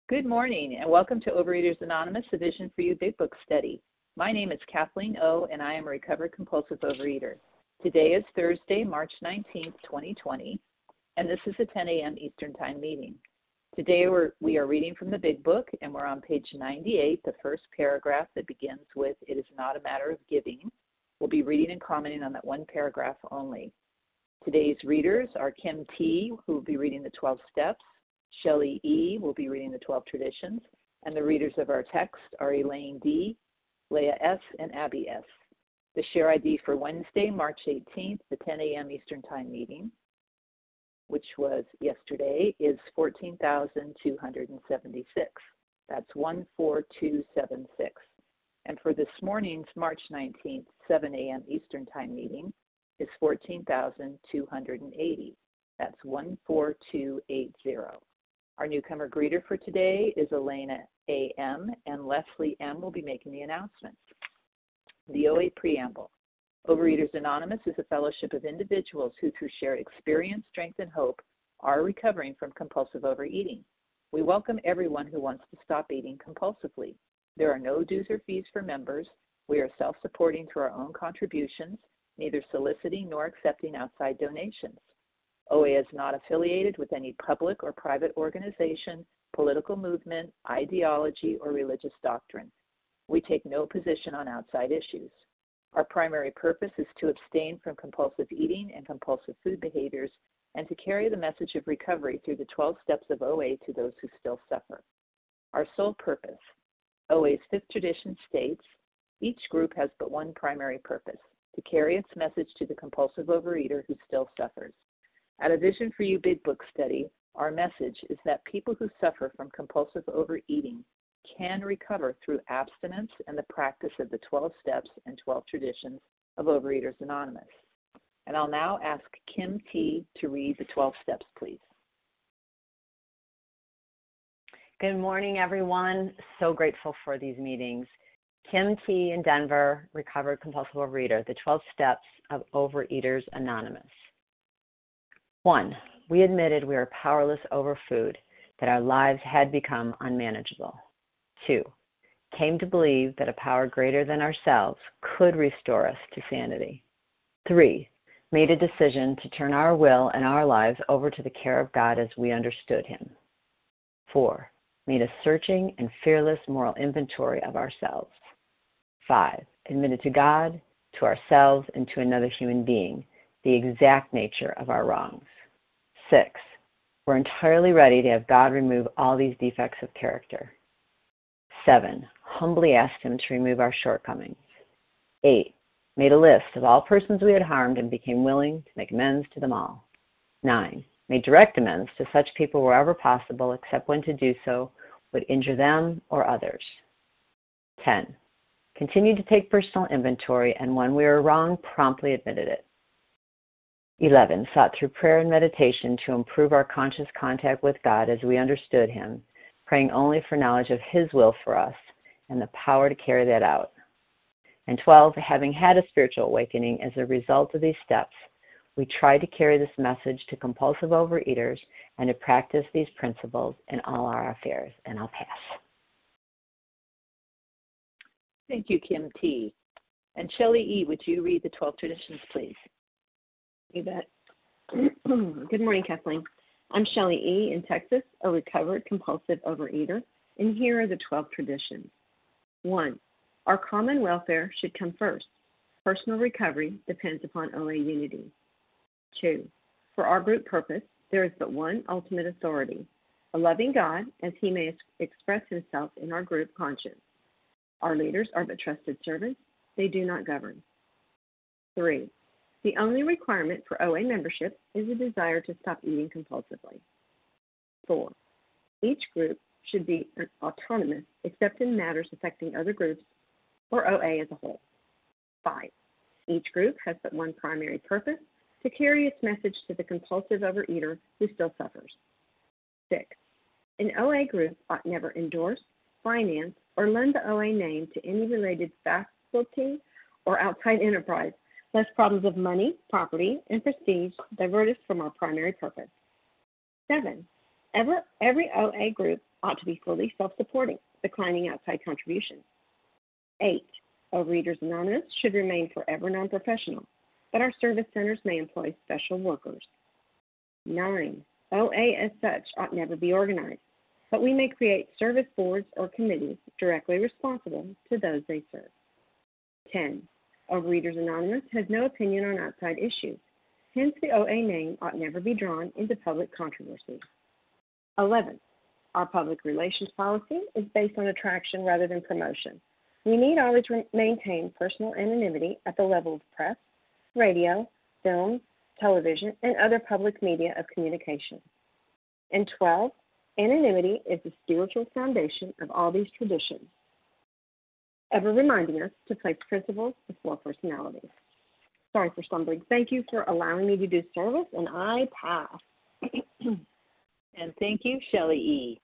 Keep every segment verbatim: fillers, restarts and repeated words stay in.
Good morning and welcome to Overeaters Anonymous, a Vision for You Big Book Study. My name is Kathleen O and I am a recovered compulsive overeater. Today is Thursday, March nineteenth, twenty twenty, and this is a ten a.m. Eastern Time meeting. Today we're, we are reading from the Big Book and we're on page ninety-eight, the first paragraph that begins with, "It is not a matter of giving." We'll be reading and commenting on that one paragraph only. Today's readers are Kim T., who will be reading the twelve steps. Shelley E. will be reading the twelve traditions, and the readers of our text are Elaine D., Leah S., and Abby S. The share I D for Wednesday, March eighteenth, the ten a.m. Eastern Time meeting, which was yesterday, is fourteen thousand two hundred seventy-six. That's one four two seven six. And for this morning's March nineteenth, seven a.m. Eastern Time meeting is fourteen thousand two hundred eighty. That's one four two eight zero. Our newcomer greeter for today is Elena A M, and Leslie M. will be making the announcements. The O A Preamble. Overeaters Anonymous is a fellowship of individuals who, through shared experience, strength, and hope, are recovering from compulsive overeating. We welcome everyone who wants to stop eating compulsively. There are no dues or fees for members. We are self-supporting through our own contributions, neither soliciting nor accepting outside donations. O A is not affiliated with any public or private organization, political movement, ideology, or religious doctrine. We take no position on outside issues. Our primary purpose is to abstain from compulsive eating and compulsive food behaviors and to carry the message of recovery through the twelve steps of O A to those who still suffer. Our sole purpose. O A's fifth tradition states, each group has but one primary purpose, to carry its message to the compulsive overeater who still suffers. At a Vision for You Big Book Study, our message is that people who suffer from compulsive overeating can recover through abstinence and the practice of the twelve steps and twelve traditions of Overeaters Anonymous. And I'll now ask Kim T. to read the twelve steps, please. Good morning, everyone. So grateful for these meetings. Kim T. in Denver, recovered compulsive overeater, the twelve steps of Overeaters Anonymous. One, we admitted we were powerless over food, that our lives had become unmanageable. Two, came to believe that a power greater than ourselves could restore us to sanity. Three, made a decision to turn our will and our lives over to the care of God as we understood Him. Four, made a searching and fearless moral inventory of ourselves. Five, admitted to God, to ourselves, and to another human being the exact nature of our wrongs. Six, we're entirely ready to have God remove all these defects of character. Seven, humbly asked Him to remove our shortcomings. Eight, made a list of all persons we had harmed and became willing to make amends to them all. Nine, made direct amends to such people wherever possible, except when to do so would injure them or others. Ten, continued to take personal inventory, and when we were wrong, promptly admitted it. Eleven, sought through prayer and meditation to improve our conscious contact with God as we understood Him, praying only for knowledge of His will for us and the power to carry that out. And twelve, having had a spiritual awakening as a result of these steps, we tried to carry this message to compulsive overeaters and to practice these principles in all our affairs. And I'll pass. Thank you, Kim T. And Shelley E., would you read the twelve traditions, please? You bet. Good morning, Kathleen. I'm Shelley E. in Texas, a recovered compulsive overeater, and here are the twelve traditions. One, our common welfare should come first. Personal recovery depends upon O A unity. Two, for our group purpose, there is but one ultimate authority, a loving God as He may express Himself in our group conscience. Our leaders are but trusted servants. They do not govern. Three, the only requirement for O A membership is a desire to stop eating compulsively. Four, each group should be autonomous except in matters affecting other groups or O A as a whole. Five, each group has but one primary purpose, to carry its message to the compulsive overeater who still suffers. Six, an O A group ought never endorse, finance, or lend the O A name to any related faculty or outside enterprise, lest problems of money, property, and prestige divert us from our primary purpose. Seven, Ever, every O A group ought to be fully self-supporting, declining outside contributions. Eight, Overeaters Anonymous should remain forever non-professional, but our service centers may employ special workers. Nine, O A as such ought never be organized, but we may create service boards or committees directly responsible to those they serve. Ten, Overeaters Anonymous has no opinion on outside issues. Hence, the O A name ought never be drawn into public controversy. Eleven, our public relations policy is based on attraction rather than promotion. We need always re- maintain personal anonymity at the level of press, radio, film, television, and other public media of communication. And twelve, anonymity is the spiritual foundation of all these traditions, ever reminding us to place principles before personalities. Sorry for stumbling. Thank you for allowing me to do service, and I pass. And thank you, Shelley E.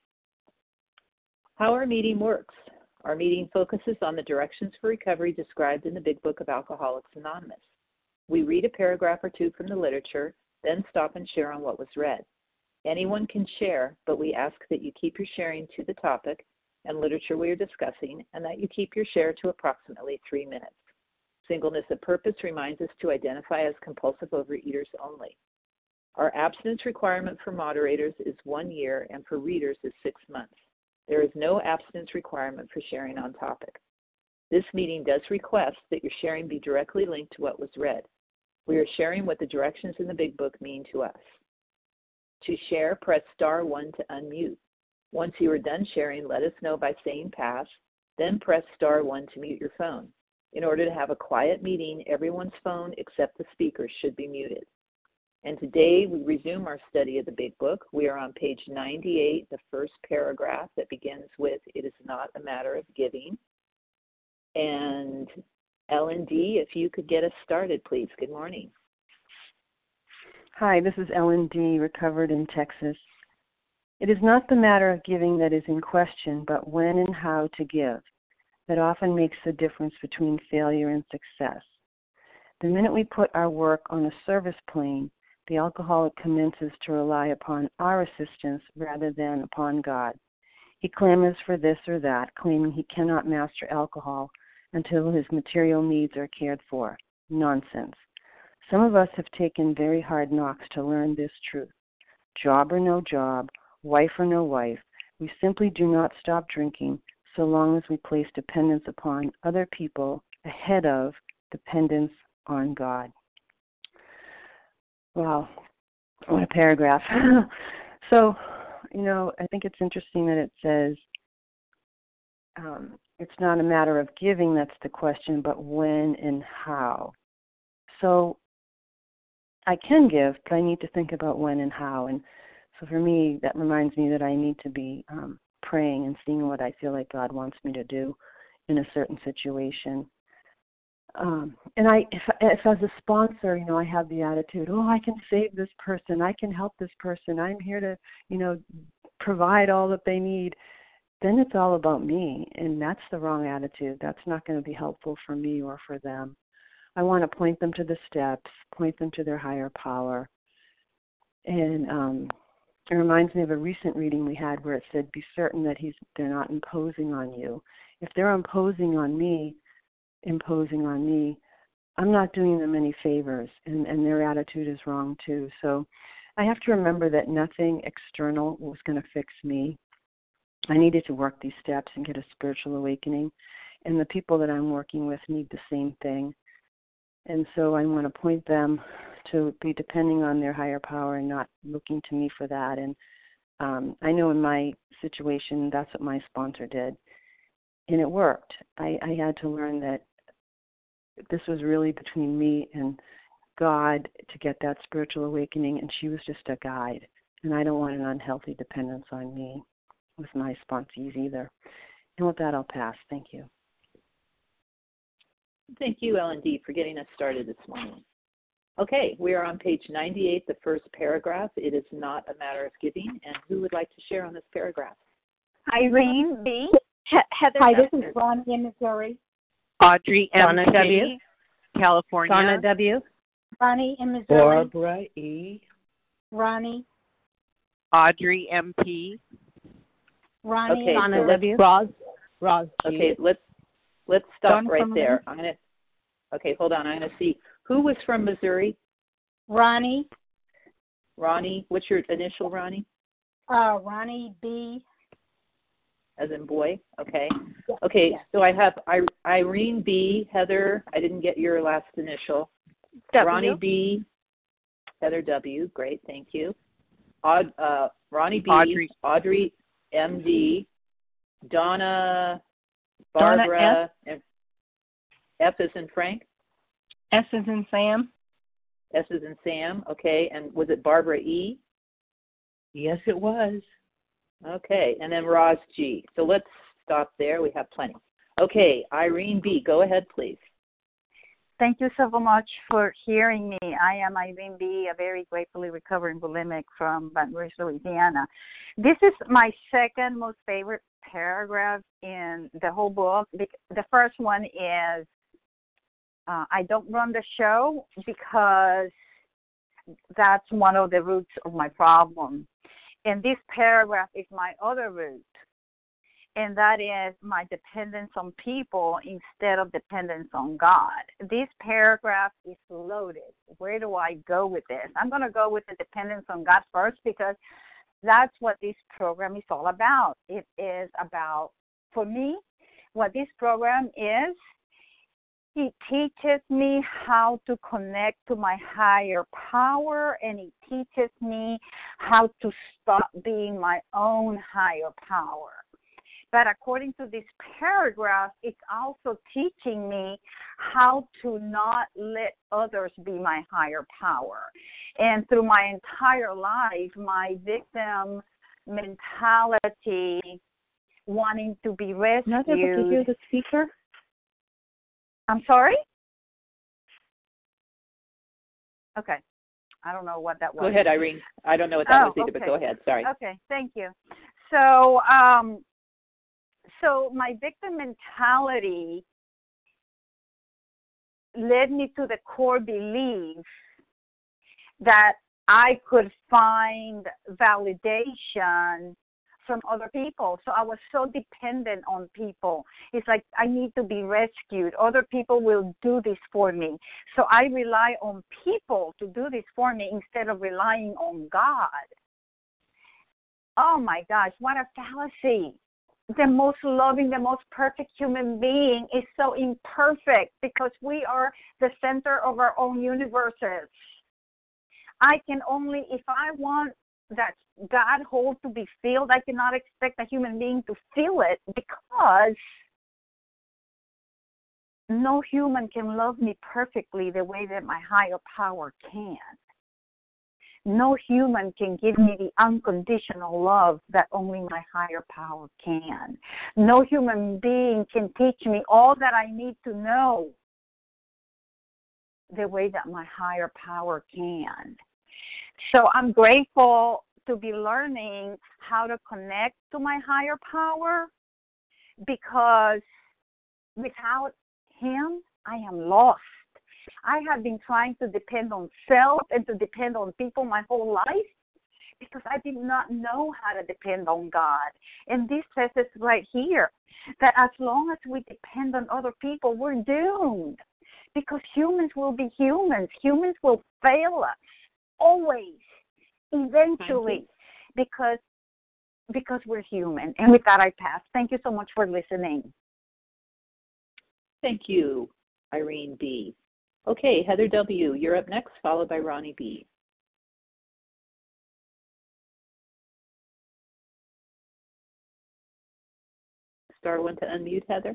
How our meeting works. Our meeting focuses on the directions for recovery described in the Big Book of Alcoholics Anonymous. We read a paragraph or two from the literature, then stop and share on what was read. Anyone can share, but we ask that you keep your sharing to the topic and literature we are discussing, and that you keep your share to approximately three minutes. Singleness of purpose reminds us to identify as compulsive overeaters only. Our abstinence requirement for moderators is one year, and for readers is six months. There is no abstinence requirement for sharing on topic. This meeting does request that your sharing be directly linked to what was read. We are sharing what the directions in the Big Book mean to us. To share, press star one to unmute. Once you are done sharing, let us know by saying pass, then press star one to mute your phone. In order to have a quiet meeting, everyone's phone except the speaker should be muted. And today we resume our study of the Big Book. We are on page ninety-eight, the first paragraph that begins with, "It is not a matter of giving." And Ellen D., if you could get us started, please. Good morning. Hi, this is Ellen D., recovered in Texas. It is not the matter of giving that is in question, but when and how to give. That often makes the difference between failure and success. The minute we put our work on a service plane, the alcoholic commences to rely upon our assistance rather than upon God. He clamors for this or that, claiming he cannot master alcohol until his material needs are cared for. Nonsense. Some of us have taken very hard knocks to learn this truth. Job or no job, wife or no wife, we simply do not stop drinking so long as we place dependence upon other people ahead of dependence on God. Wow, what a paragraph. So, you know, I think it's interesting that it says um, it's not a matter of giving that's the question, but when and how. So I can give, but I need to think about when and how. And so for me, that reminds me that I need to be um, praying and seeing what I feel like God wants me to do in a certain situation. Um, and I, if, if as a sponsor, you know, I have the attitude, oh, I can save this person, I can help this person, I'm here to, you know, provide all that they need, then it's all about me, and that's the wrong attitude. That's not going to be helpful for me or for them. I want to point them to the steps, point them to their higher power. And um, it reminds me of a recent reading we had where it said, be certain that he's they're not imposing on you. If they're imposing on me, imposing on me, I'm not doing them any favors, and, and their attitude is wrong too. So I have to remember that nothing external was going to fix me. I needed to work these steps and get a spiritual awakening, and the people that I'm working with need the same thing. And so I want to point them to be depending on their higher power and not looking to me for that. And um, I know in my situation, that's what my sponsor did. And it worked. I, I had to learn that this was really between me and God to get that spiritual awakening, and she was just a guide. And I don't want an unhealthy dependence on me with my sponsees either. And with that, I'll pass. Thank you. Thank you, Ellen D., for getting us started this morning. Okay, we are on page ninety-eight, the first paragraph. It is not a matter of giving. And who would like to share on this paragraph? Irene B. He- Heather Hi, this W. is Ronnie in Missouri. Audrey M. Donna W. City, California. Donna W. Ronnie in Missouri. Barbara E. Ronnie. Audrey M P. Ronnie, Okay, Donna so let's, W. Roz, Roz G. Okay, let's let's stop Donna right from there. I'm gonna. Okay, hold on. I'm gonna see who was from Missouri. Ronnie, Ronnie. What's your initial, Ronnie? uh, Ronnie B. As in boy. Okay. Yes, Okay. yes. So I have I, Irene B. Heather. I didn't get your last initial. W. Ronnie B. Heather W. Great. Thank you. Aud, uh, Ronnie B. Audrey. Audrey M D. Donna. Donna Barbara. and F is in Frank. S is in Sam. S is in Sam. Okay. And was it Barbara E? Yes, it was. Okay. And then Roz G. So let's stop there. We have plenty. Okay. Irene B. Go ahead, please. Thank you so much for hearing me. I am Irene B., a very gratefully recovering bulimic from Baton Rouge, Louisiana. This is my second most favorite paragraph in the whole book. The first one is, uh, I don't run the show because that's one of the roots of my problem. And this paragraph is my other root, and that is my dependence on people instead of dependence on God. This paragraph is loaded. Where do I go with this? I'm going to go with the dependence on God first because that's what this program is all about. It is about, for me, what this program is, it teaches me how to connect to my higher power, and it teaches me how to stop being my own higher power. But according to this paragraph, it's also teaching me how to not let others be my higher power. And through my entire life, my victim mentality, wanting to be rescued. Not able to hear the speaker? I'm sorry? Okay. I don't know what that was. Go ahead, Irene. I don't know what that oh, was either, okay. but go ahead. Sorry. Okay, thank you. So, um, so my victim mentality led me to the core belief that I could find validation from other people. So I was so dependent on people. It's like I need to be rescued. Other people will do this for me. So I rely on people to do this for me instead of relying on God. Oh my gosh, what a fallacy. The most loving, the most perfect human being is so imperfect because we are the center of our own universes. I can only, if I want that God hole to be filled, I cannot expect a human being to fill it because no human can love me perfectly the way that my higher power can. No human can give me the unconditional love that only my higher power can. No human being can teach me all that I need to know the way that my higher power can. So I'm grateful to be learning how to connect to my higher power because without him, I am lost. I have been trying to depend on self and to depend on people my whole life because I did not know how to depend on God. And this says it right here, that as long as we depend on other people, we're doomed because humans will be humans. Humans will fail us, always, eventually, because because we're human. And with that, I pass. Thank you so much for listening. Thank you, Irene B. Okay, Heather W., you're up next, followed by Ronnie B. Star one to unmute, Heather.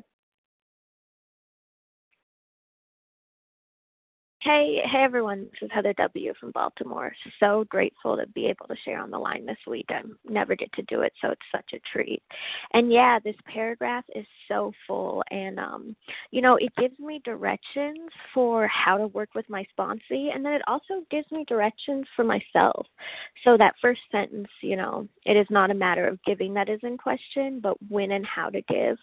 Hey, hey everyone, this is Heather W. from Baltimore. So grateful to be able to share on the line this week. I never get to do it, so it's such a treat. And yeah, this paragraph is so full, and um, you know, it gives me directions for how to work with my sponsee, and then it also gives me directions for myself. So that first sentence, you know, it is not a matter of giving that is in question, but when and how to give.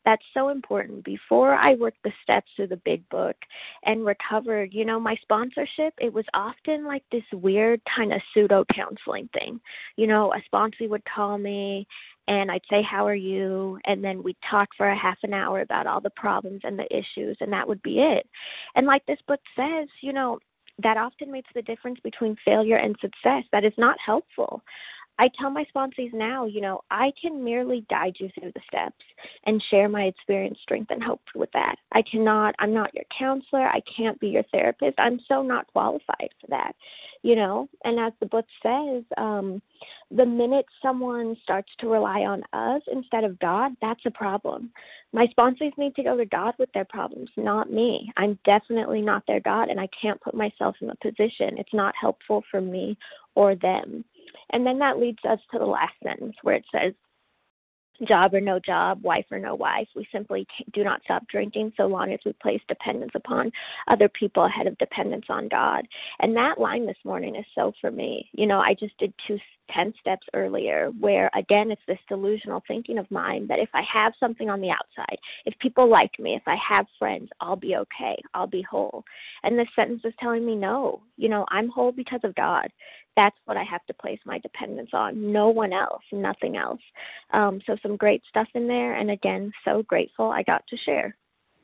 That's so important. Before I worked the steps through the big book and recovered, you know, my sponsorship, it was often like this weird kind of pseudo counseling thing. You know, a sponsor would call me and I'd say, how are you? And then we'd talk for a half an hour about all the problems and the issues, and that would be it. And like this book says, you know, that often makes the difference between failure and success. That is not helpful. I tell my sponsees now, you know, I can merely guide you through the steps and share my experience, strength, and hope with that. I cannot, I'm not your counselor. I can't be your therapist. I'm so not qualified for that, you know. And as the book says, um, the minute someone starts to rely on us instead of God, that's a problem. My sponsees need to go to God with their problems, not me. I'm definitely not their God, and I can't put myself in a position. It's not helpful for me or them. And then that leads us to the last sentence where it says, job or no job, wife or no wife, we simply do not stop drinking so long as we place dependence upon other people ahead of dependence on God. And that line this morning is so for me. You know, I just did two ten steps earlier where, again, it's this delusional thinking of mine that if I have something on the outside, if people like me, if I have friends, I'll be okay, I'll be whole. And this sentence is telling me, no, you know, I'm whole because of God. That's what I have to place my dependence on. No one else, nothing else. Um, so some great stuff in there. And again, so grateful I got to share.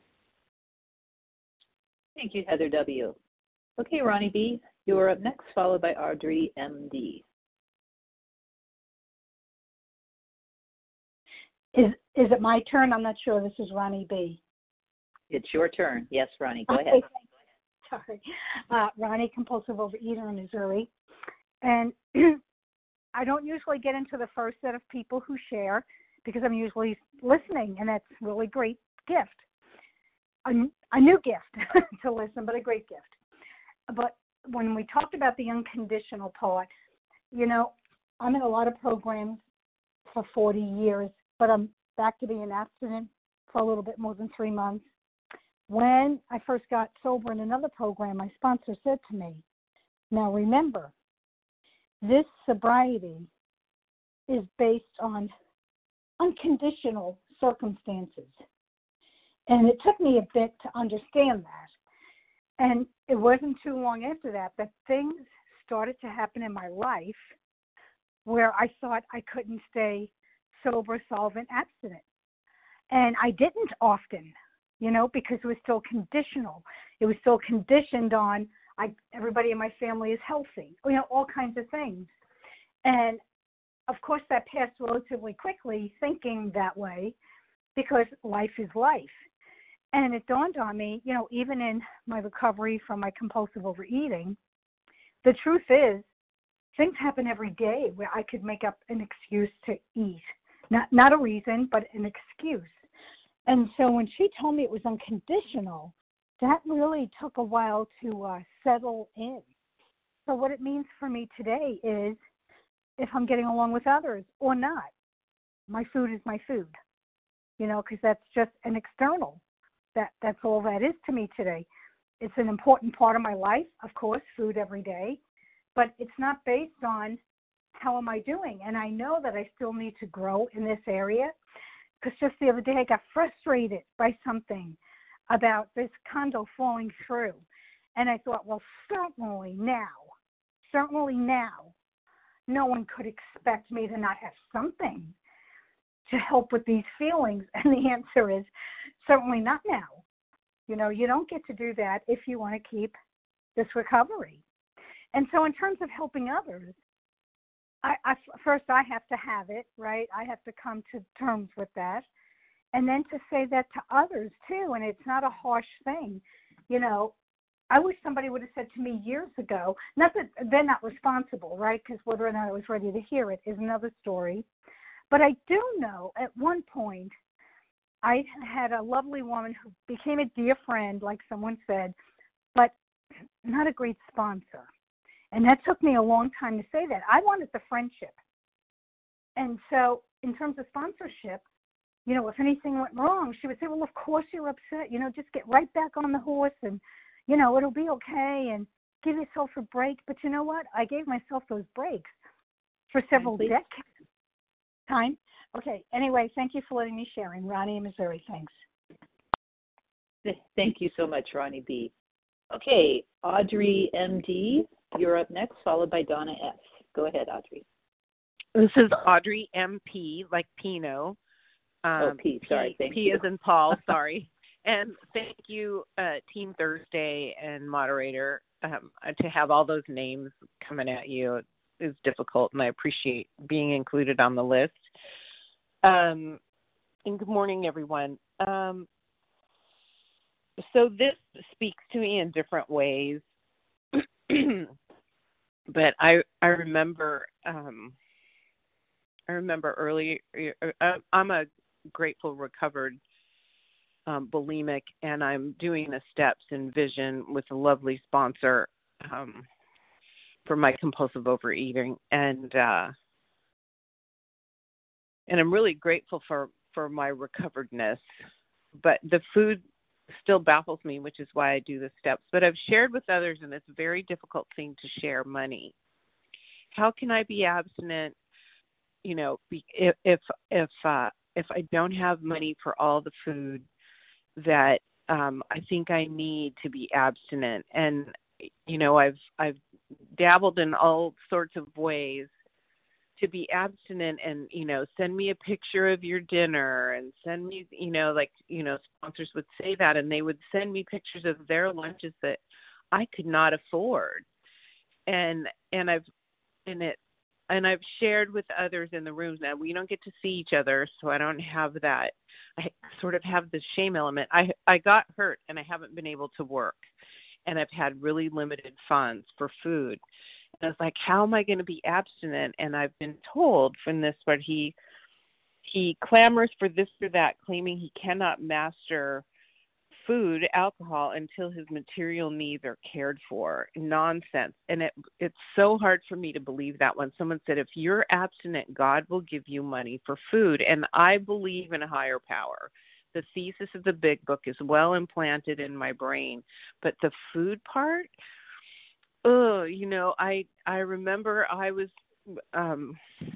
Thank you, Heather W. Okay, Ronnie B., you're up next, followed by Audrey M D. Is is it my turn? I'm not sure. This is Ronnie B. It's your turn. Yes, Ronnie, go okay, ahead. Sorry. Uh, Ronnie, compulsive overeater in Missouri. And I don't usually get into the first set of people who share because I'm usually listening, and that's a really great gift. A, a new gift to listen, but a great gift. But when we talked about the unconditional part, you know, I'm in a lot of programs for forty years, but I'm back to being abstinent for a little bit more than three months. When I first got sober in another program, my sponsor said to me, now remember, this sobriety is based on unconditional circumstances. And it took me a bit to understand that. And it wasn't too long after that that things started to happen in my life where I thought I couldn't stay sober, solvent, abstinent. And I didn't often, you know, because it was still conditional. It was still conditioned on I, everybody in my family is healthy, you know, all kinds of things. And, of course, that passed relatively quickly thinking that way because life is life. And it dawned on me, you know, even in my recovery from my compulsive overeating, the truth is things happen every day where I could make up an excuse to eat. Not, not a reason, but an excuse. And so when she told me it was unconditional, that really took a while to uh, settle in. So what it means for me today is if I'm getting along with others or not, my food is my food, you know, because that's just an external. That That's all that is to me today. It's an important part of my life, of course, food every day, but it's not based on how am I doing. And I know that I still need to grow in this area because just the other day I got frustrated by something about this condo falling through. And I thought, well, certainly now, certainly now, no one could expect me to not have something to help with these feelings. And the answer is certainly not now. You know, you don't get to do that if you want to keep this recovery. And so in terms of helping others, I, I, first I have to have it, right? I have to come to terms with that. And then to say that to others, too, and it's not a harsh thing. You know, I wish somebody would have said to me years ago, not that they're not responsible, right, because whether or not I was ready to hear it is another story. But I do know at one point I had a lovely woman who became a dear friend, like someone said, but not a great sponsor. And that took me a long time to say that. I wanted the friendship. And so in terms of sponsorship, you know, if anything went wrong, she would say, well, of course you're upset. You know, just get right back on the horse and, you know, it'll be okay and give yourself a break. But you know what? I gave myself those breaks for several decades. Time. Okay. Anyway, thank you for letting me share. In Ronnie in Missouri. Thanks. Thank you so much, Ronnie B. Okay, Audrey M D, you're up next, followed by Donna S. Go ahead, Audrey. This is Audrey M P, like Pino. Um, oh, P, sorry. P, thank P you. as in Paul, sorry. And thank you, uh, Team Thursday and moderator, um, to have all those names coming at you is difficult, and I appreciate being included on the list. Um, and good morning, everyone. Um, so this speaks to me in different ways, but I I remember um, I remember early. I'm a grateful recovered um, bulimic, and I'm doing the steps in Vision with a lovely sponsor um, for my compulsive overeating, and uh, and I'm really grateful for, for my recoveredness. But the food still baffles me, which is why I do the steps. But I've shared with others, and it's a very difficult thing to share money. How can I be abstinent? You know, if if if uh, if I don't have money for all the food that um, I think I need to be abstinent, and you know, I've I've dabbled in all sorts of ways to be abstinent, and you know, send me a picture of your dinner, and send me, you know, like you know, sponsors would say that, and they would send me pictures of their lunches that I could not afford, and and I've and it. And I've shared with others in the rooms now. We don't get to see each other, so I don't have that. I sort of have the shame element. I I got hurt, and I haven't been able to work, and I've had really limited funds for food. And I was like, how am I going to be abstinent? And I've been told from this, but he he clamors for this or that, claiming he cannot master food, alcohol, until his material needs are cared for. Nonsense. And it it's so hard for me to believe that when someone said, if you're abstinent, God will give you money for food. And I believe in a higher power. The thesis of the big book is well implanted in my brain. But the food part, oh, you know, I I remember I was um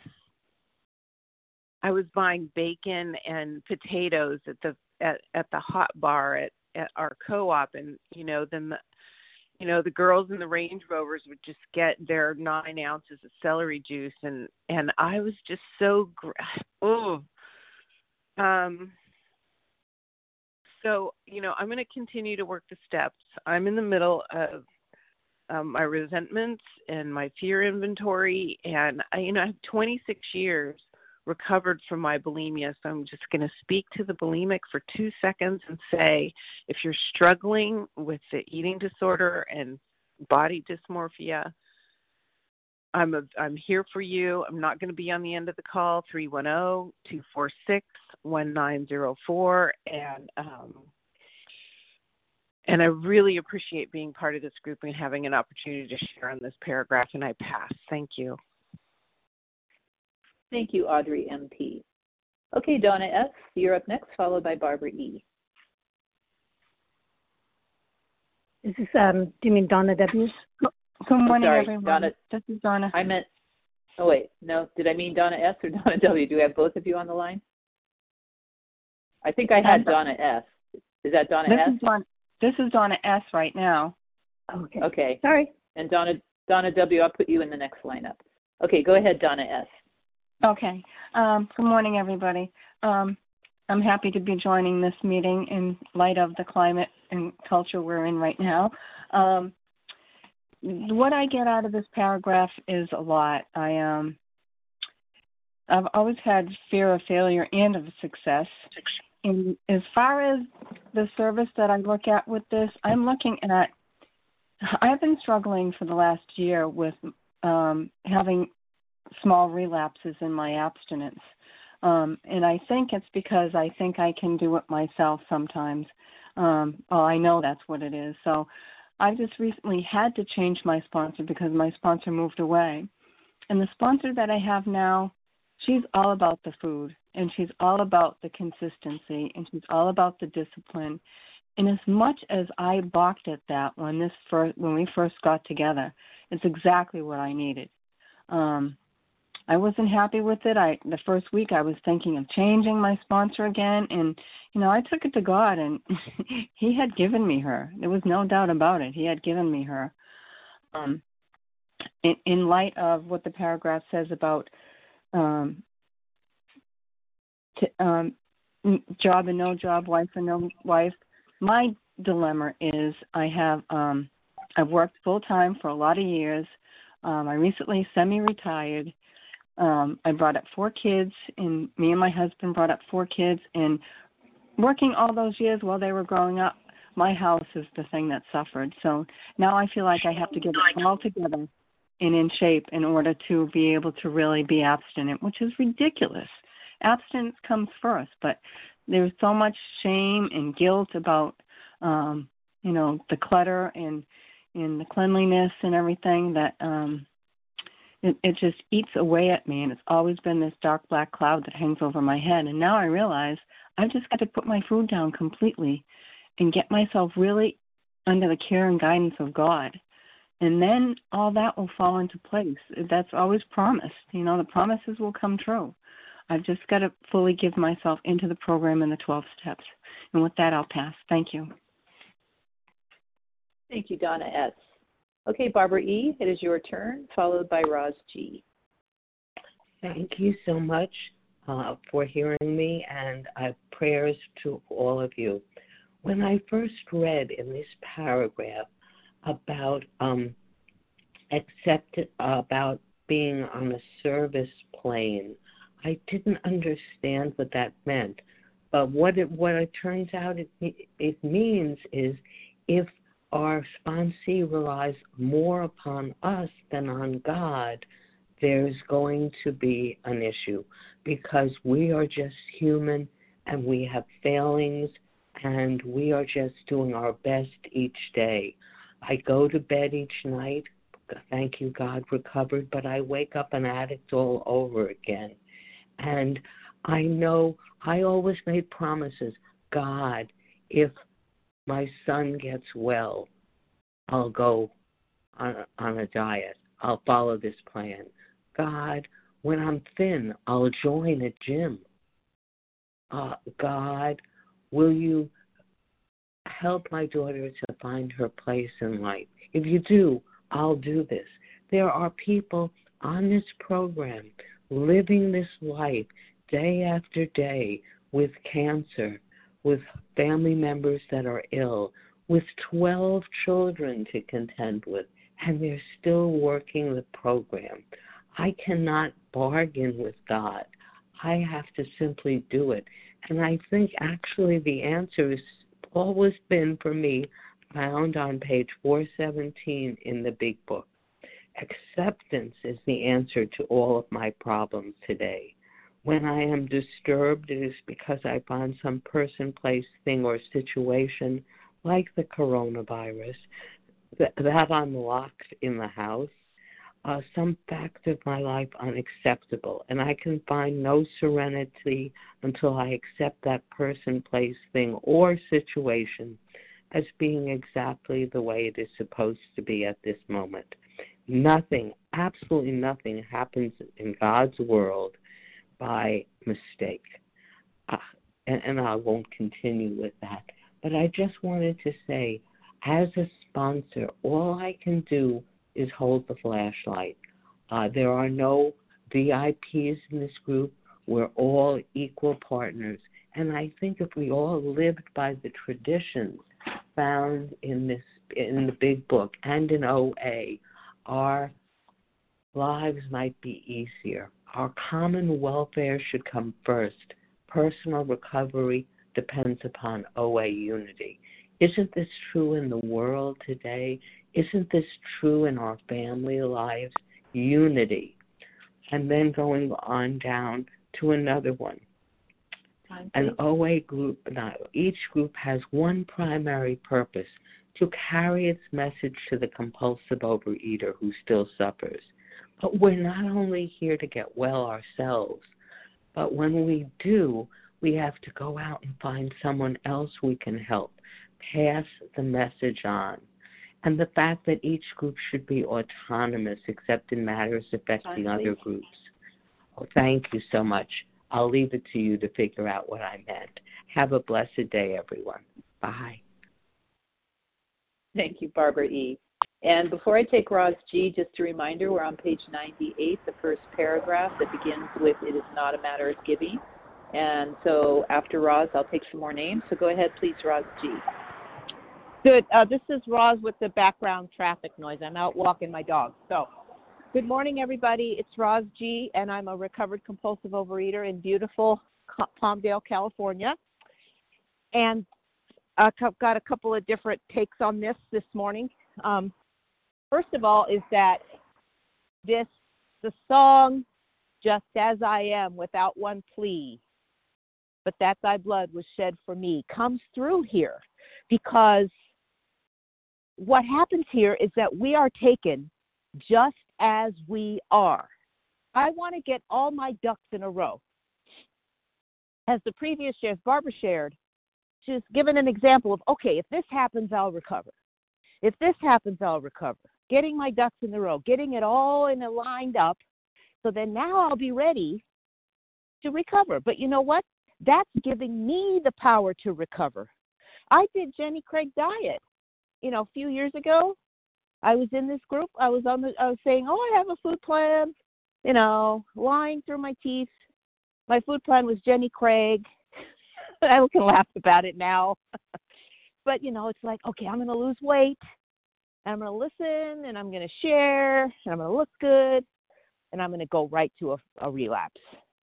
I was buying bacon and potatoes at the at, at the hot bar at, at our co-op, and you know, then the you know the girls in the Range Rovers would just get their nine ounces of celery juice, and and I was just so oh um so you know I'm going to continue to work the steps. I'm in the middle of um, my resentments and my fear inventory, and I, you know I have twenty-six years recovered from my bulimia. So I'm just going to speak to the bulimic for two seconds and say, if you're struggling with the eating disorder and body dysmorphia, I'm a, I'm here for you. I'm not going to be on the end of the call, three one zero, two four six, one nine zero four. And, um, and I really appreciate being part of this group and having an opportunity to share on this paragraph, and I pass. Thank you. Thank you, Audrey M P. Okay, Donna S., you're up next, followed by Barbara E. Is this, um, do you mean Donna W? Good morning, Sorry, everyone. Donna, this is Donna. I meant, oh, wait, no, did I mean Donna S. or Donna W? Do we have both of you on the line? I think I had Donna S. Is that Donna this S? Is Donna, this is Donna S. right now. Okay. Okay. Sorry. And Donna, Donna W., I'll put you in the next lineup. Okay, go ahead, Donna S. Okay. Um, good morning, everybody. Um, I'm happy to be joining this meeting in light of the climate and culture we're in right now. Um, what I get out of this paragraph is a lot. I um, I've always had fear of failure and of success. And as far as the service that I look at with this, I'm looking at, I've been struggling for the last year with um, having small relapses in my abstinence. Um, and I think it's because I think I can do it myself sometimes. Um, well, I know that's what it is. So I just recently had to change my sponsor because my sponsor moved away. And the sponsor that I have now, she's all about the food, and she's all about the consistency, and she's all about the discipline. And as much as I balked at that when this first, when we first got together, it's exactly what I needed. Um, I wasn't happy with it. I the first week I was thinking of changing my sponsor again, and you know I took it to God, and He had given me her. There was no doubt about it. He had given me her. Um, in, in light of what the paragraph says about um, t- um, job and no job, wife and no wife, my dilemma is I have um, I've worked full time for a lot of years. Um, I recently semi-retired. Um, I brought up four kids, and me and my husband brought up four kids. And working all those years while they were growing up, my house is the thing that suffered. So now I feel like I have to get it all together and in shape in order to be able to really be abstinent, which is ridiculous. Abstinence comes first, but there's so much shame and guilt about, um, you know, the clutter and, and the cleanliness and everything that um, it, it just eats away at me. And it's always been this dark black cloud that hangs over my head. And now I realize I've just got to put my food down completely and get myself really under the care and guidance of God. And then all that will fall into place. That's always promised. You know, the promises will come true. I've just got to fully give myself into the program and the twelve steps. And with that, I'll pass. Thank you. Thank you, Donna S. Okay, Barbara E., it is your turn, followed by Roz G. Thank you so much uh, for hearing me, and uh, prayers to all of you. When I first read in this paragraph about um, accept about being on a service plane, I didn't understand what that meant. But what it what it turns out it it means is if our sponsee relies more upon us than on God, there's going to be an issue because we are just human and we have failings and we are just doing our best each day. I go to bed each night, thank you God, recovered, but I wake up an addict all over again. And I know I always made promises. God, if my son gets well, I'll go on a, on a diet. I'll follow this plan. God, when I'm thin, I'll join a gym. Uh, God, will you help my daughter to find her place in life? If you do, I'll do this. There are people on this program living this life day after day with cancer, with family members that are ill, with twelve children to contend with, and they're still working the program. I cannot bargain with God. I have to simply do it. And I think actually the answer has always been for me found on page four seventeen in the big book. Acceptance is the answer to all of my problems today. When I am disturbed, it is because I find some person, place, thing, or situation, like the coronavirus, that, that I'm locked in the house, uh, some fact of my life unacceptable, and I can find no serenity until I accept that person, place, thing, or situation as being exactly the way it is supposed to be at this moment. Nothing, absolutely nothing happens in God's world by mistake. Uh, and, and I won't continue with that. But I just wanted to say, as a sponsor, all I can do is hold the flashlight. Uh, there are no V I Ps in this group. We're all equal partners. And I think if we all lived by the traditions found in this in the big book and in O A, our lives might be easier. Our common welfare should come first. Personal recovery depends upon O A unity. Isn't this true in the world today? Isn't this true in our family lives? Unity. And then going on down to another one. An O A group, now, each group has one primary purpose, to carry its message to the compulsive overeater who still suffers. But we're not only here to get well ourselves, but when we do, we have to go out and find someone else we can help, pass the message on. And the fact that each group should be autonomous except in matters affecting other groups. Oh, thank you so much. I'll leave it to you to figure out what I meant. Have a blessed day, everyone. Bye. Thank you, Barbara E. And before I take Roz G, just a reminder, we're on page ninety-eight, the first paragraph that begins with, "It is not a matter of giving." And so after Roz, I'll take some more names. So go ahead, please, Roz G. Good. Uh, this is Roz with the background traffic noise. I'm out walking my dog. So, good morning, everybody. It's Roz G, and I'm a recovered compulsive overeater in beautiful Palmdale, California. And I've got a couple of different takes on this this morning. Um, first of all is that this, the song, "Just As I Am, Without One Plea, But That Thy Blood Was Shed For Me," comes through here, because what happens here is that we are taken just as we are. I want to get all my ducks in a row. As the previous shares, Barbara shared, she's given an example of, okay, if this happens, I'll recover. If this happens, I'll recover. Getting my ducks in a row, getting it all in a lined up, so then now I'll be ready to recover. But you know what? That's giving me the power to recover. I did Jenny Craig diet. You know, a few years ago, I was in this group. I was on the. I was saying, "Oh, I have a food plan." You know, lying through my teeth. My food plan was Jenny Craig. I can laugh about it now, but you know, it's like, okay, I'm going to lose weight, and I'm going to listen, and I'm going to share, and I'm going to look good, and I'm going to go right to a, a relapse.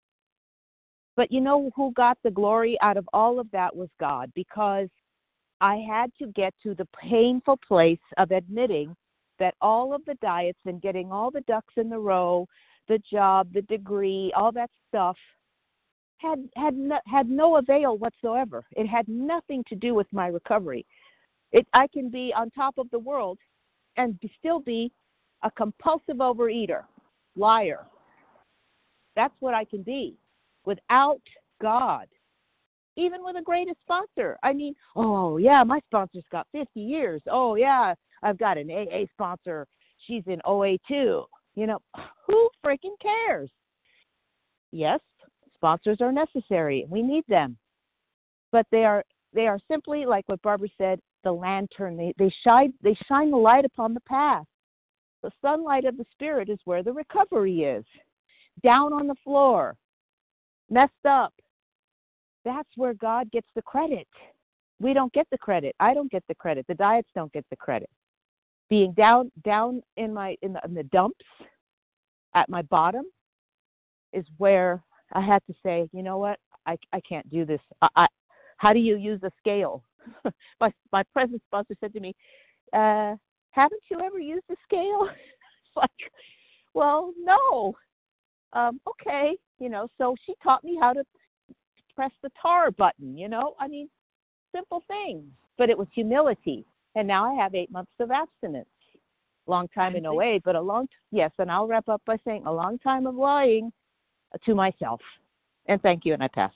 But you know who got the glory out of all of that was God, because I had to get to the painful place of admitting that all of the diets and getting all the ducks in the row, the job, the degree, all that stuff had had no, had no avail whatsoever. It had nothing to do with my recovery. It, I can be on top of the world and be, still be a compulsive overeater, liar. That's what I can be without God. Even with a greatest sponsor. I mean, oh, yeah, my sponsor's got fifty years. Oh, yeah, I've got an A A sponsor. She's in O A too. You know, who freaking cares? Yes, sponsors are necessary. We need them. But they are they are simply, like what Barbara said, the lantern. They, they, shine, they shine the light upon the path. The sunlight of the Spirit is where the recovery is. Down on the floor, messed up. That's where God gets the credit. We don't get the credit. I don't get the credit. The diets don't get the credit. Being down down in my in the, in the dumps at my bottom is where I had to say, you know what? I, I can't do this. I, I, how do you use a scale? my my present sponsor said to me, uh, haven't you ever used a scale? It's like, well, no. Um, okay, you know, so she taught me how to press the tar button, you know, I mean, simple things, but it was humility. And now I have eight months of abstinence. Long time in O A, but a long, yes, and I'll wrap up by saying a long time of lying to myself. And thank you, and I pass.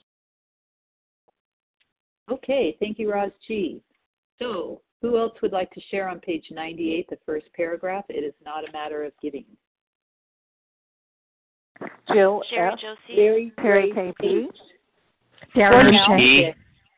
Okay, thank you, Roz G. So, who else would like to share on page ninety-eight, the first paragraph? It is not a matter of giving. Jill Sherry F. Josie. Mary Perry K P. Darren E.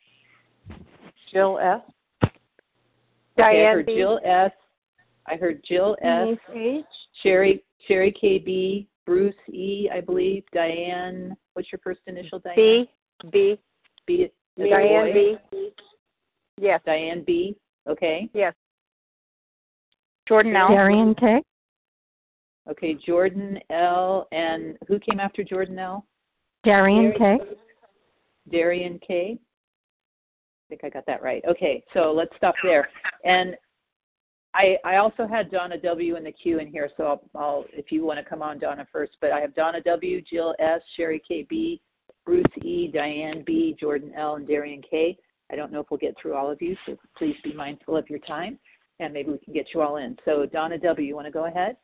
Jill S. Okay, Diane I heard B. Jill S. I heard Jill S. H. Sherry Sherry K B. Bruce E. I believe. Diane. What's your first initial? Diane. B. B. B. Diane B. Yes. Diane B. Okay. Yes. Jordan L. Darian K. Okay, Jordan L. And who came after Jordan L? Darian K. Darian K. I think I got that right. Okay, so let's stop there. And I I also had Donna W. in the queue in here, so I'll, I'll if you want to come on, Donna, first. But I have Donna W., Jill S., Sherry K B, Bruce E., Diane B., Jordan L., and Darian K. I don't know if we'll get through all of you, so please be mindful of your time, and maybe we can get you all in. So Donna W., you want to go ahead?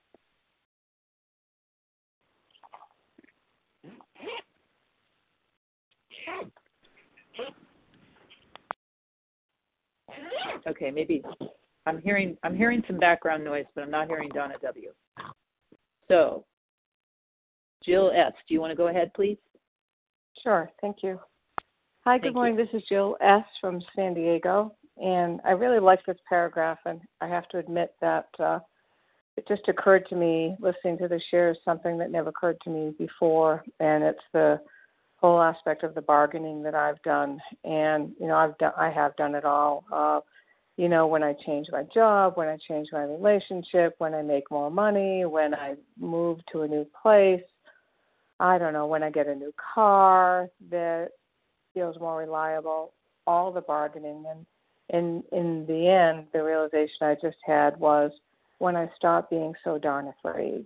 Okay, maybe I'm hearing I'm hearing some background noise, but I'm not hearing Donna W. So Jill S., do you want to go ahead, please? Sure, thank you. Hi, good Thank morning. you. This is Jill S. from San Diego, and I really like this paragraph, and I have to admit that uh, it just occurred to me, listening to the shares, something that never occurred to me before, and it's the whole aspect of the bargaining that I've done. And, you know, I've done, I have done it all. Uh, you know, when I change my job, when I change my relationship, when I make more money, when I move to a new place, I don't know, when I get a new car that feels more reliable, all the bargaining. And in in the end, the realization I just had was when I stopped being so darn afraid.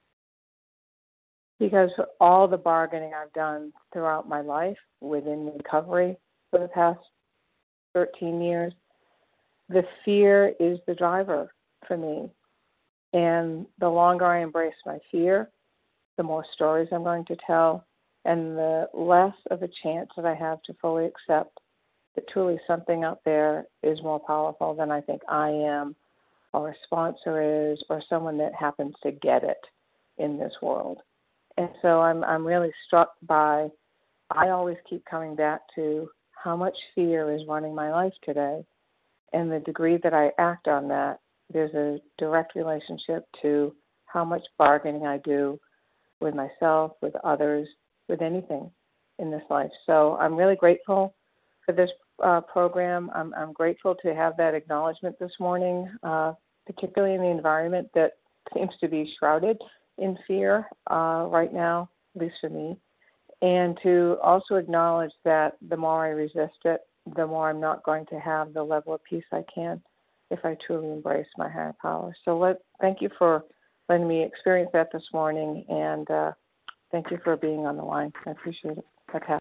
Because all the bargaining I've done throughout my life within recovery for the past thirteen years, the fear is the driver for me. And the longer I embrace my fear, the more stories I'm going to tell, and the less of a chance that I have to fully accept that truly something out there is more powerful than I think I am, or a sponsor is, or someone that happens to get it in this world. And so I'm I'm really struck by, I always keep coming back to how much fear is running my life today. And the degree that I act on that, there's a direct relationship to how much bargaining I do with myself, with others, with anything in this life. So I'm really grateful for this uh, program. I'm, I'm grateful to have that acknowledgement this morning, uh, particularly in the environment that seems to be shrouded in fear uh, right now, at least for me, and to also acknowledge that the more I resist it, the more I'm not going to have the level of peace I can if I truly embrace my higher power. So let, thank you for letting me experience that this morning, and uh, thank you for being on the line. I appreciate it. Okay.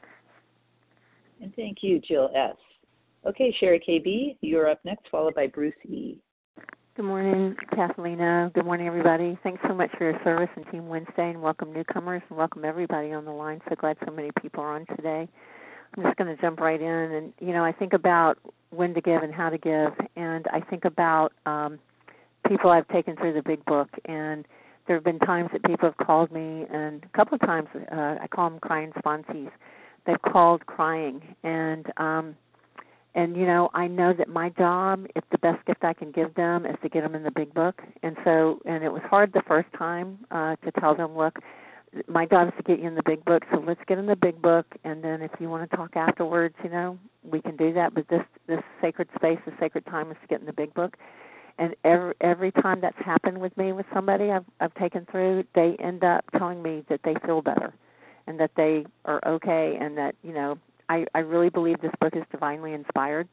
And thank you, Jill S. Okay, Sherry K B, you're up next, followed by Bruce E. Good morning, Kathleen. Good morning, everybody. Thanks so much for your service and Team Wednesday, and welcome newcomers, and welcome everybody on the line. So glad so many people are on today. I'm just going to jump right in. And, you know, I think about when to give and how to give, and I think about um, people I've taken through the big book, and there have been times that people have called me, and a couple of times uh, I call them crying sponsees. They've called crying, and um, And, you know, I know that my job, if the best gift I can give them is to get them in the big book. And so, and it was hard the first time uh, to tell them, look, my job is to get you in the big book, so let's get in the big book, and then if you want to talk afterwards, you know, we can do that. But this, this sacred space, this sacred time is to get in the big book. And every, every time that's happened with me, with somebody I've, I've taken through, they end up telling me that they feel better and that they are okay, and that, you know, I, I really believe this book is divinely inspired.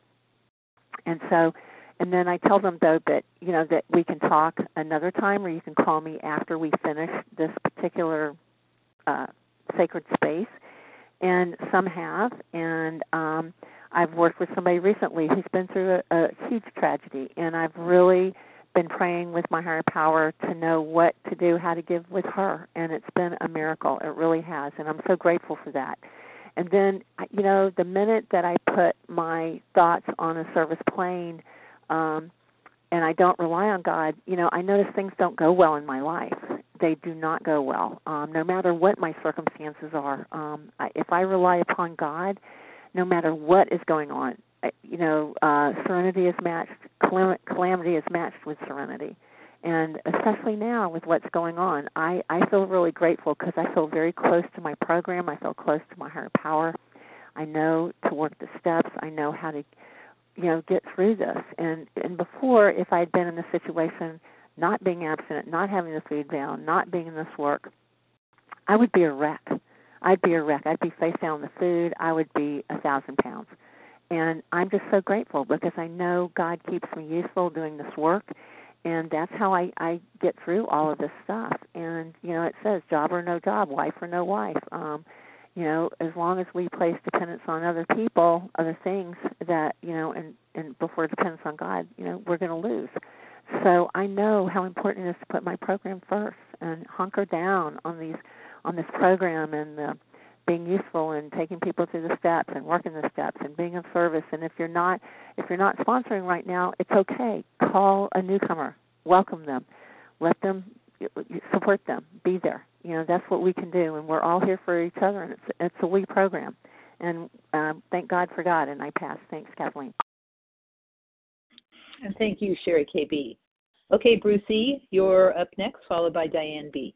And so, and then I tell them, though, that, you know, that we can talk another time, or you can call me after we finish this particular uh, sacred space. And some have. And um, I've worked with somebody recently who's been through a, a huge tragedy, and I've really been praying with my higher power to know what to do, how to give with her. And it's been a miracle. It really has. And I'm so grateful for that. And then, you know, the minute that I put my thoughts on a service plane um, and I don't rely on God, you know, I notice things don't go well in my life. They do not go well, um, no matter what my circumstances are. Um, I, if I rely upon God, no matter what is going on, I, you know, uh, serenity is matched, calam- calamity is matched with serenity. And especially now with what's going on, I, I feel really grateful because I feel very close to my program. I feel close to my higher power. I know to work the steps. I know how to, you know, get through this. And and before, if I'd been in this situation, not being abstinent, not having the food down, not being in this work, I would be a wreck. I'd be a wreck. I'd be face down on the food. I would be a thousand pounds. And I'm just so grateful because I know God keeps me useful doing this work. And that's how I, I get through all of this stuff. And, you know, it says job or no job, wife or no wife. Um, you know, as long as we place dependence on other people, other things that, you know, and, and before dependence on God, you know, we're going to lose. So I know how important it is to put my program first and hunker down on these, on this program and the, being useful and taking people through the steps and working the steps and being of service. And if you're not if you're not sponsoring right now, it's okay. Call a newcomer. Welcome them. Let them support them, be there. You know, that's what we can do, and we're all here for each other, and it's, it's a we program. And um, thank God for God, and I pass. Thanks, Kathleen. And thank you, Sherry K B. Okay, Bruce E., you're up next, followed by Diane B.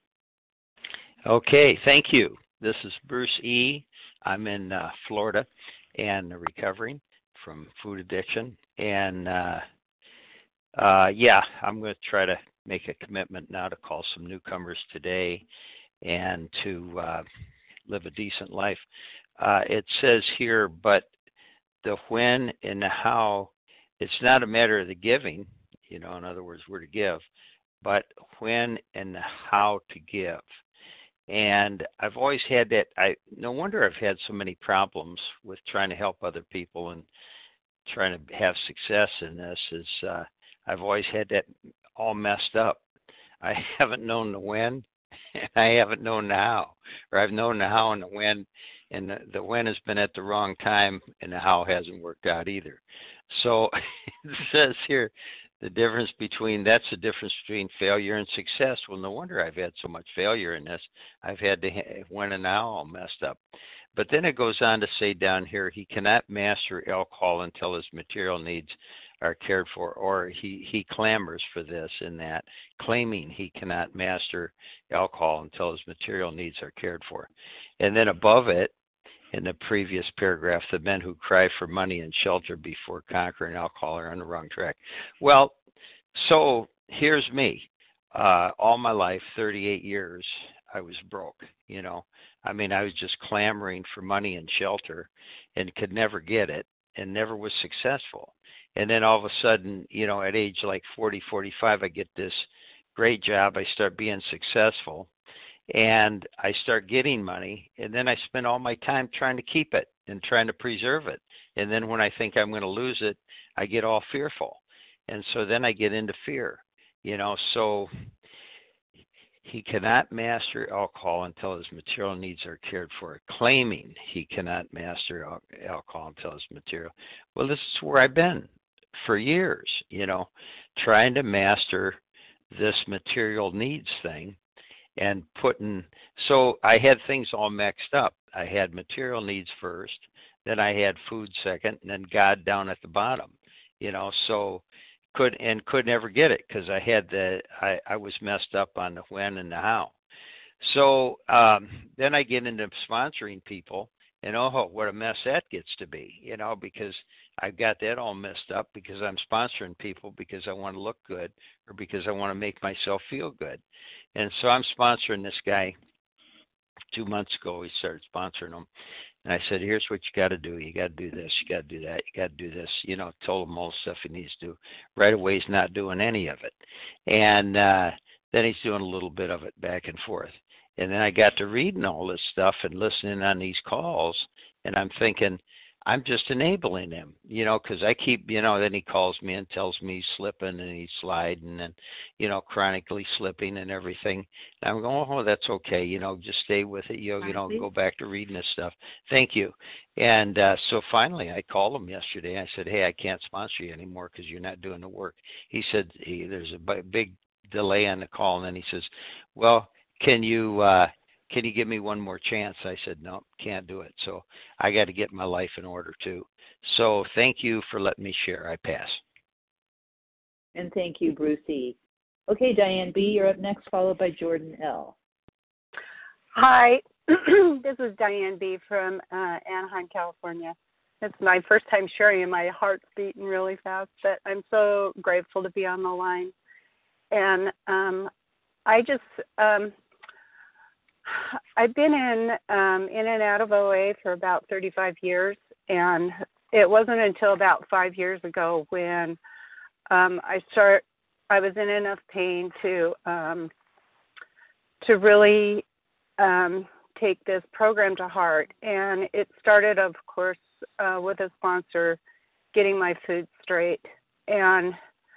Okay, thank you. This is Bruce E. I'm in uh, Florida and recovering from food addiction. And, uh, uh, yeah, I'm going to try to make a commitment now to call some newcomers today and to uh, live a decent life. Uh, it says here, but the when and the how, it's not a matter of the giving, you know, in other words, we're to give, but when and the how to give. And I've always had that. I no wonder I've had so many problems with trying to help other people and trying to have success in this is uh, I've always had that all messed up. I haven't known the when, and I haven't known the how, or I've known the how and the when, and the, the when has been at the wrong time, and the how hasn't worked out either. So it says here, the difference between, that's the difference between failure and success. Well, no wonder I've had so much failure in this. I've had the when and now all messed up. But then it goes on to say down here, he cannot master alcohol until his material needs are cared for, or he, he clamors for this and that, claiming he cannot master alcohol until his material needs are cared for. And then above it, in the previous paragraph, the men who cry for money and shelter before conquering alcohol are on the wrong track. Well, so here's me. Uh, all my life, thirty-eight years, I was broke, you know. I mean, I was just clamoring for money and shelter and could never get it and never was successful. And then all of a sudden, you know, at age like forty, forty-five, I get this great job. I start being successful. And I start getting money, and then I spend all my time trying to keep it and trying to preserve it. And then when I think I'm going to lose it, I get all fearful. And so then I get into fear, you know. So he cannot master alcohol until his material needs are cared for, claiming he cannot master al- alcohol until his material. Well, this is where I've been for years, you know, trying to master this material needs thing. And putting, so I had things all mixed up. I had material needs first, then I had food second, and then God down at the bottom, you know, so could, and could never get it because I had the, I, I was messed up on the when and the how. So um, then I get into sponsoring people, and oh, what a mess that gets to be, you know, because I've got that all messed up because I'm sponsoring people because I want to look good or because I want to make myself feel good. And so I'm sponsoring this guy. Two months ago, we started sponsoring him. And I said, here's what you got to do. You got to do this. You got to do that. You got to do this. You know, told him all the stuff he needs to do. Right away, he's not doing any of it. And uh, then he's doing a little bit of it back and forth. And then I got to reading all this stuff and listening on these calls. And I'm thinking, I'm just enabling him, you know, because I keep, you know, then he calls me and tells me he's slipping and he's sliding and, you know, chronically slipping and everything. And I'm going, oh, that's okay. You know, just stay with it. You know, you know, go back to reading this stuff. Thank you. And uh, so finally I called him yesterday. I said, hey, I can't sponsor you anymore because you're not doing the work. He said, he, there's a b- big delay on the call. And then he says, well, can you, uh, can you give me one more chance? I said, no, can't do it. So I got to get my life in order too. So thank you for letting me share. I pass. And thank you, Bruce E. Okay, Diane B., you're up next, followed by Jordan L. Hi, this is Diane B. from uh, Anaheim, California. It's my first time sharing and my heart's beating really fast, but I'm so grateful to be on the line. And um, I just... Um, I've been in um, in and out of O A for about thirty-five years, and it wasn't until about five years ago when um, I start. I was in enough pain to um, to really um, take this program to heart, and it started, of course, uh, with a sponsor getting my food straight. And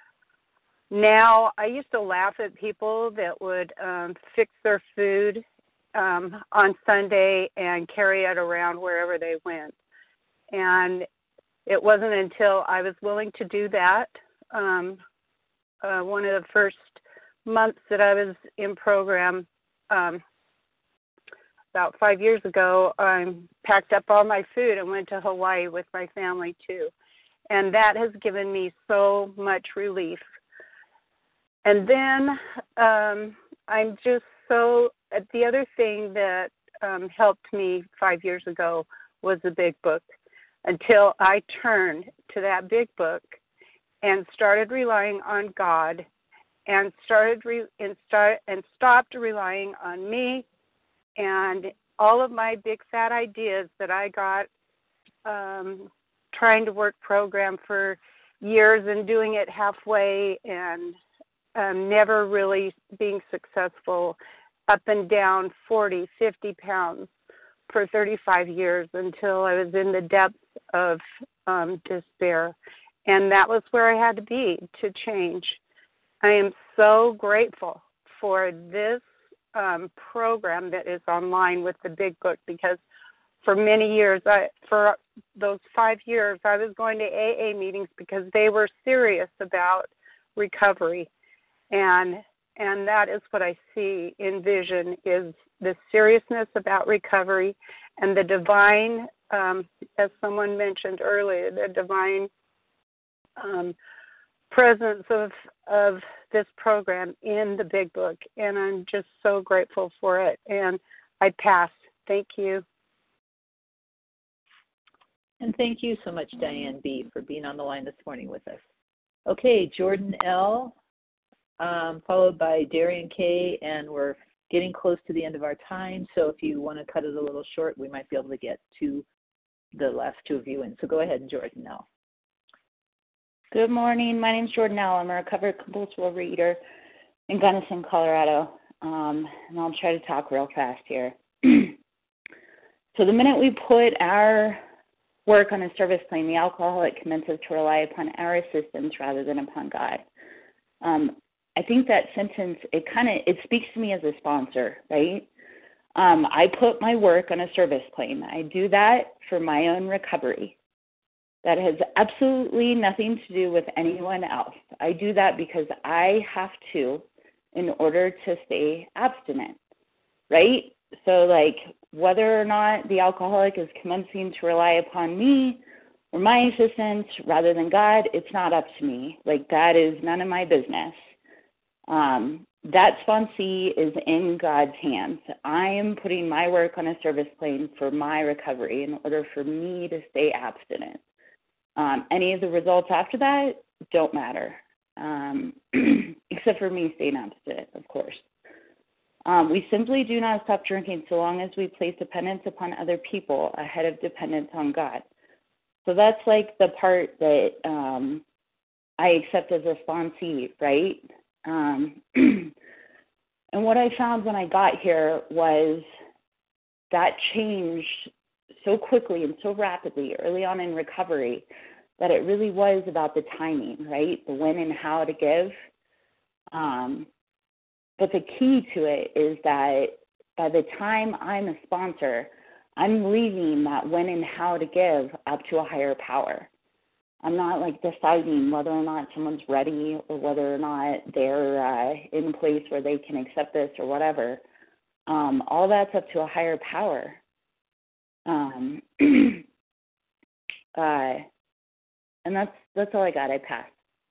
now I used to laugh at people that would um, fix their food Um, on Sunday and carry it around wherever they went. And it wasn't until I was willing to do that. Um, uh, one of the first months that I was in program, um, about five years ago, I packed up all my food and went to Hawaii with my family too. And that has given me so much relief. And then um, I'm just so, the other thing that um, helped me five years ago was the Big Book, until I turned to that Big Book and started relying on God and started re- and start and stopped relying on me and all of my big fat ideas that I got um, trying to work program for years and doing it halfway and um, never really being successful, up and down forty, fifty pounds for thirty-five years until I was in the depths of um, despair. And that was where I had to be to change. I am so grateful for this um, program that is online with the Big Book, because for many years, I, for those five years, I was going to A A meetings because they were serious about recovery. And and that is what I see in Vision, is the seriousness about recovery and the divine, um, as someone mentioned earlier, the divine um, presence of of this program in the Big Book. And I'm just so grateful for it. And I pass. Thank you. And thank you so much, Diane B., for being on the line this morning with us. Okay, Jordan L., um, followed by Darian K., and we're getting close to the end of our time, so if you want to cut it a little short, we might be able to get to the last two of you in. So go ahead, Jordan L. Good morning. My name's Jordan L. I'm a recovered compulsive overeater in Gunnison, Colorado, um, and I'll try to talk real fast here. So the minute we put our work on a service plane, the alcoholic commences to rely upon our assistance rather than upon God. Um, I think that sentence, it kind of, it speaks to me as a sponsor, right? Um, I put my work on a service plane. I do that for my own recovery. That has absolutely nothing to do with anyone else. I do that because I have to in order to stay abstinent, right? So, like, whether or not the alcoholic is commencing to rely upon me or my assistance rather than God, it's not up to me. Like, that is none of my business. Um, that sponsee is in God's hands. I am putting my work on a service plane for my recovery in order for me to stay abstinent. Um, any of the results after that don't matter, um, except for me staying abstinent, of course. Um, we simply do not stop drinking so long as we place dependence upon other people ahead of dependence on God. So that's like the part that um, I accept as a sponsee, right? Um, and what I found when I got here was that changed so quickly and so rapidly early on in recovery that it really was about the timing, right? The when and how to give. Um, but the key to it is that by the time I'm a sponsor, I'm leaving that when and how to give up to a higher power. I'm not like deciding whether or not someone's ready or whether or not they're uh, in a place where they can accept this or whatever. Um, all that's up to a higher power. Um, uh, and that's that's all I got. I passed.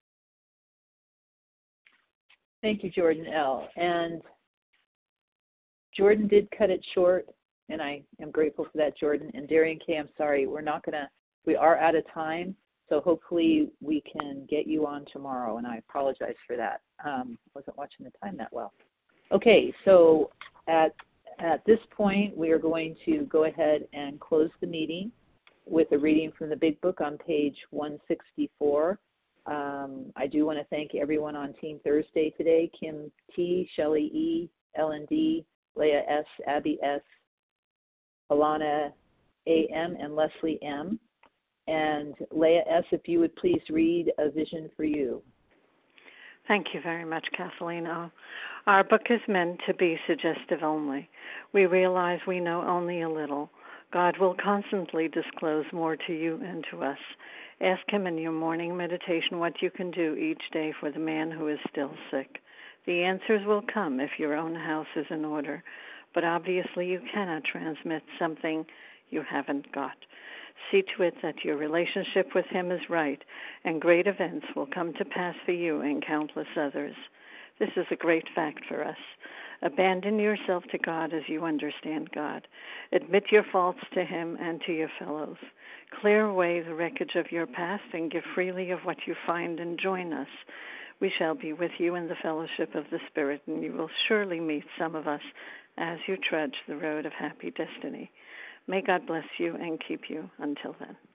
Thank you, Jordan L. And Jordan did cut it short, and I am grateful for that, Jordan. And Darian K., I'm sorry, we're not going to, we are out of time, so hopefully we can get you on tomorrow, and I apologize for that. Um, I wasn't watching the time that well. Okay, so at At this point, we are going to go ahead and close the meeting with a reading from the Big Book on page one sixty-four. Um, I do want to thank everyone on Team Thursday today, Kim T., Shelley E., Ellen D., Leah S., Abby S., Alana A M., and Leslie M. And Leah S., if you would please read A Vision for You. Thank you very much, Kathleen O. Our book is meant to be suggestive only. We realize we know only a little. God will constantly disclose more to you and to us. Ask him in your morning meditation what you can do each day for the man who is still sick. The answers will come if your own house is in order, but obviously you cannot transmit something you haven't got. See to it that your relationship with him is right, and great events will come to pass for you and countless others. This is a great fact for us. Abandon yourself to God as you understand God. Admit your faults to him and to your fellows. Clear away the wreckage of your past and give freely of what you find and join us. We shall be with you in the fellowship of the Spirit, and you will surely meet some of us as you trudge the road of happy destiny. May God bless you and keep you until then.